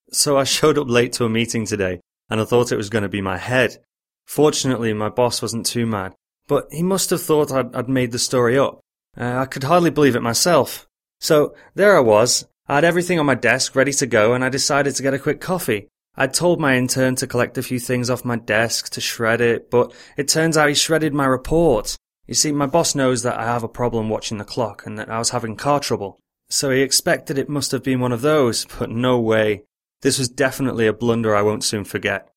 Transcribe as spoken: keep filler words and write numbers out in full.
So I showed up late to a meeting today, and I thought it was going to be my head. Fortunately, my boss wasn't too mad, but he must have thought I'd, I'd made the story up. Uh, I could hardly believe it myself. So there I was. I had everything on my desk ready to go, and I decided to get a quick coffee. I'd told my intern to collect a few things off my desk to shred it, but it turns out he shredded my report. You see, my boss knows that I have a problem watching the clock and that I was having car trouble. So he expected it must have been one of those, but no way. This was definitely a blunder I won't soon forget.